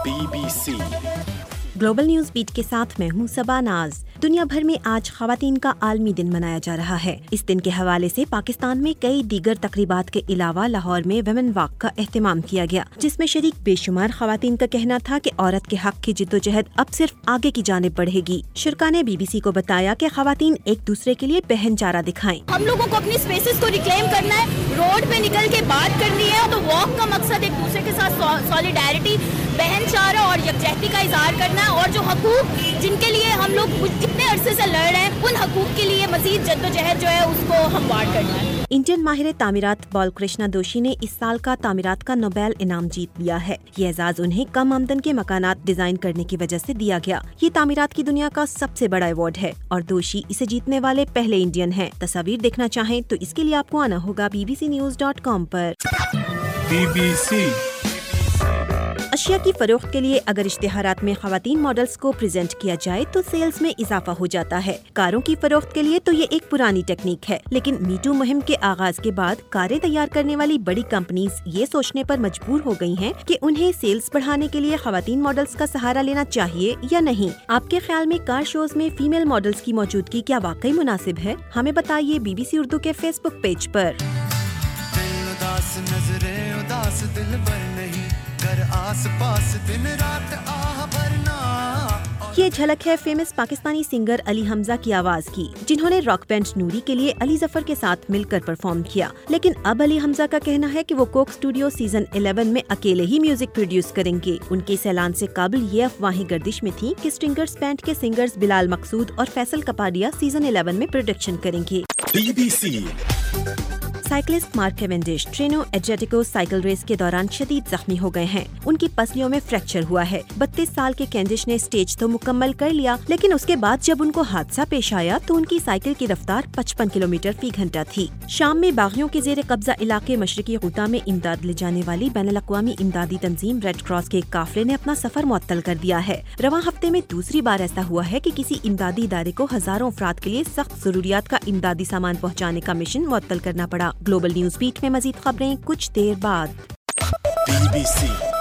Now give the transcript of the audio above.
BBC global news beat के साथ मैं हूँ सबा नाज। दुनिया भर में आज ख़वातीन का आलमी दिन मनाया जा रहा है। इस दिन के हवाले से पाकिस्तान में कई दीगर तकरीबात के अलावा लाहौर में वुमेन वॉक का एहतमाम किया गया, जिसमें शरीक बेशुमार ख़वातीन का कहना था कि औरत के हक की जिद्दोजहद अब सिर्फ आगे की जानिब बढ़ेगी। शुरा ने BBC को बताया कि ख़वातीन एक दूसरे के लिए पहन चारा दिखाएं। हम लोगों को अपनी स्पेसेस को रिक्लेम करना है, रोड पे निकल के बात करनी है। तो वॉक का मकसद एक दूसरे के साथ सॉलिडेरिटी, बहन चारा और यकजहती का इजहार करना है, और जो हकूक जिनके लिए हम लोग कितने अरसे से लड़ रहे हैं, उन हकूक के लिए मजीद जद्दोजहद जो है उसको हमवार करना है। इंडियन माहिर तामीरात बालकृष्णा दोशी ने इस साल का तामीरात का नोबेल इनाम जीत लिया है। ये एजाज उन्हें कम आमदन के मकानात डिजाइन करने की वजह से दिया गया। ये तामीरात की दुनिया का सबसे बड़ा अवार्ड है और दोशी इसे जीतने वाले पहले इंडियन हैं। तस्वीर देखना चाहें तो इसके लिए आपको आना होगा bbcnews.com पर। BBC अशिया की फरोख्त के लिए अगर इश्तिहारात में ख़वातीन मॉडल्स को प्रेजेंट किया जाए तो सेल्स में इजाफा हो जाता है। कारों की फरोख्त के लिए तो ये एक पुरानी टेक्निक है, लेकिन मीटू मुहिम के आगाज के बाद कारें तैयार करने वाली बड़ी कंपनीज ये सोचने पर मजबूर हो गई हैं कि उन्हें सेल्स बढ़ाने के लिए ख़वातीन मॉडल्स का सहारा लेना चाहिए या नहीं। आपके ख्याल में कार शोज में फीमेल मॉडल्स की मौजूदगी क्या वाकई मुनासिब है? हमें बताइए BBC उर्दू के फेसबुक पेज पर। ये झलक है फेमस पाकिस्तानी सिंगर अली हमजा की आवाज की, जिन्होंने रॉक बैंड नूरी के लिए अली जफर के साथ मिलकर परफॉर्म किया। लेकिन अब अली हमजा का कहना है कि वो कोक स्टूडियो सीजन 11 में अकेले ही म्यूजिक प्रोड्यूस करेंगे। उनके इस ऐलान से काबिल ये अफवाहें गर्दिश में थी कि स्ट्रिंगर्स बैंड के सिंगर्स बिलाल मकसूद और फैसल कपाडिया सीजन 11 में प्रोडक्शन करेंगे। BBC cyclist Mark Cavendish Tirreno Adriatico cycle race के दौरान शदीद जख्मी हो गए हैं। उनकी पसलियों में फ्रैक्चर हुआ है। 32 साल के कैवेंडिश ने स्टेज तो मुकम्मल कर लिया, लेकिन उसके बाद जब उनको हादसा पेश आया तो उनकी साइकिल की रफ्तार 55 किलोमीटर फी घंटा थी। शाम में बागियों के जेर कब्जा इलाके मशरकी गुता में इमदाद ले जाने वाली बैनुल-अक़वामी इमदादी तंजीम रेड क्रॉस के काफिले ने अपना सफर मुअत्तल कर दिया है। रवां हफ्ते में दूसरी बार ऐसा हुआ है कि किसी इमदादी इदारे को हजारों अफराद के लिए सख्त जरूरियात का इमदादी सामान पहुँचाने का मिशन मुअत्तल करना पड़ा। ग्लोबल न्यूज बीट में मजीद खबरें कुछ देर बाद। BBC